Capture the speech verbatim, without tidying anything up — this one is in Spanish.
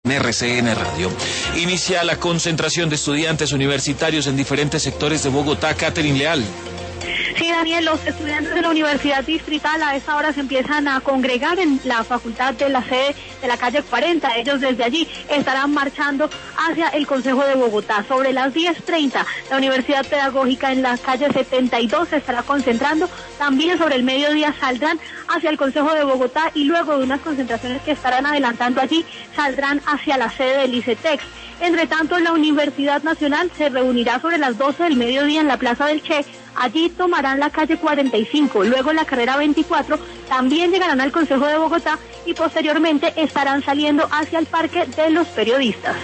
R C N Radio. Inicia la concentración de estudiantes universitarios en diferentes sectores de Bogotá. Catherine Leal. Sí, Daniel, los estudiantes de la Universidad Distrital a esta hora se empiezan a congregar en la facultad de la sede de la calle cuarenta. Ellos desde allí estarán marchando hacia el Consejo de Bogotá. Sobre las diez treinta, la Universidad Pedagógica en la calle setenta y dos se estará concentrando. También sobre el mediodía saldrán hacia el Consejo de Bogotá y luego de unas concentraciones que estarán adelantando allí, saldrán hacia la sede del ICETEX. Entre tanto, la Universidad Nacional se reunirá sobre las doce del mediodía en la Plaza del Che. Allí tomarán la calle cuarenta y cinco, luego la carrera veinticuatro, también llegarán al Consejo de Bogotá y posteriormente estarán saliendo hacia el Parque de los Periodistas.